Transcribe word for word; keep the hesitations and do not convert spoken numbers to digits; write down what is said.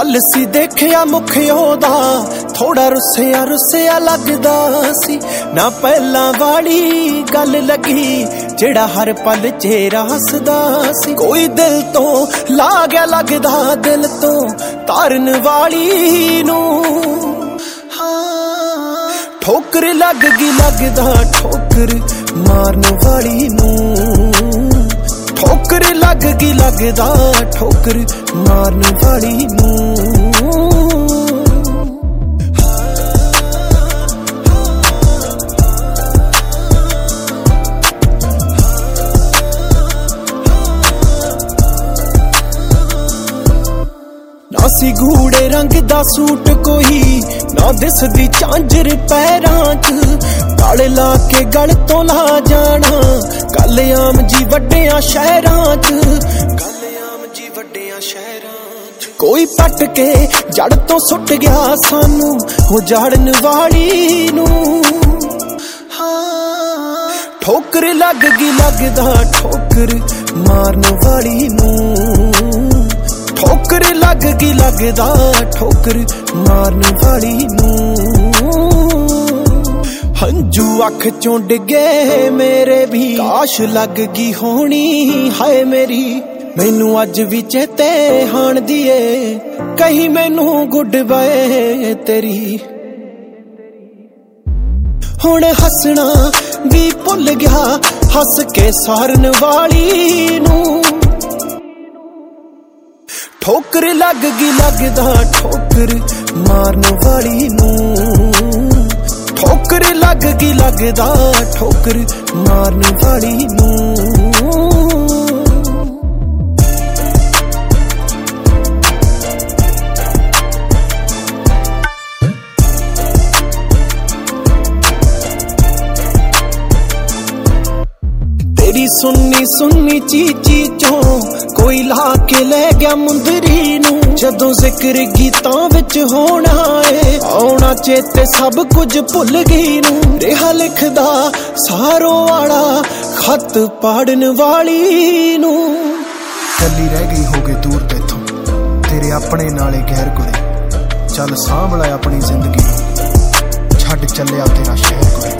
कल सी देखिया मुख ओदा थोड़ा रुसिया रुसिया लगदा सी ना पहला वाली गल लगी जेड़ा हर पल चेहरा हसदा सी कोई दिल तो ला गया लगदा दिल तो तारन वाली नू ठोकर लग गई लगदा ठोकर मारन वाली नू ठोकर लग गई लगदा ठोकर मारन वाली नू ना सी गूड़े रंग दा सूट कोई ना दिसदी झांजर पैरां च गल ला के गल तो ला जाना गल आम जी वड्डियां शहरां च गल आम जी वड्डियां शहरां च कोई पट के जड़ तो सुट गया सानू हो जाड़न वाली नू ठोकर लग गई लगदा ठोकर मारन वाली नू ठोकर लग गई लगदा ठोकर मारन वाली नू हंजू अख चों डिगे मेरे भी काश लग गई होनी हाय मेरी मैनू अज भी चेते हाण दिए कहीं मैनू गुड बाय तेरी हुण हसना भी भुल गया हस के सारन वाली नू ठोकर लग गई लगदा ठोकर मारन वाली नू ठोकर लग गई लगदा ठोकर मारन वाली नू तेरी सुन्नी सुन्नी चीची चो कोई ला के ले गया मुंदरी नू जदों जिक्र गीतां विच होना है आउणा चेते सब कुछ भुल गई नू रेहा लिखदा सारों वाला खत पाड़न वाली नू कली रह गई हो गए दूर तेथों तेरे अपने नाले गैर कुड़े चल सांभ लै अपनी जिंदगी छड्ड चलिया तेरा शहर कुड़े।